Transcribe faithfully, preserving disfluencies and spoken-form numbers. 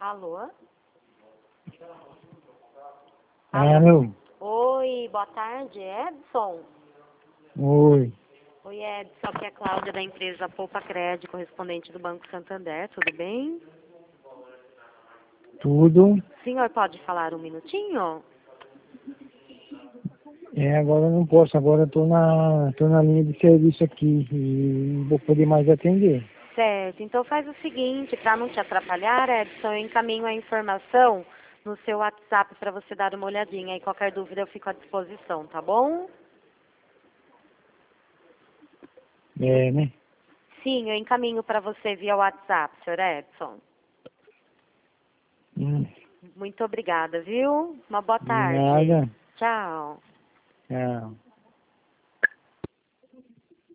Alô? Alô? Oi, boa tarde, Edson. Oi. Oi, Edson, aqui é a Cláudia da empresa Poupa Crédito, correspondente do Banco Santander, tudo bem? Tudo? O senhor pode falar um minutinho? É, agora eu não posso, agora eu tô na, tô na linha de serviço aqui e não vou poder mais atender. Certo, então faz o seguinte, para não te atrapalhar, Edson, eu encaminho a informação no seu WhatsApp para você dar uma olhadinha e qualquer dúvida eu fico à disposição, tá bom? É, né? Sim, eu encaminho para você via WhatsApp, senhor Edson. Hum, Muito obrigada, viu? Uma boa de tarde. nada. Tchau. Tchau.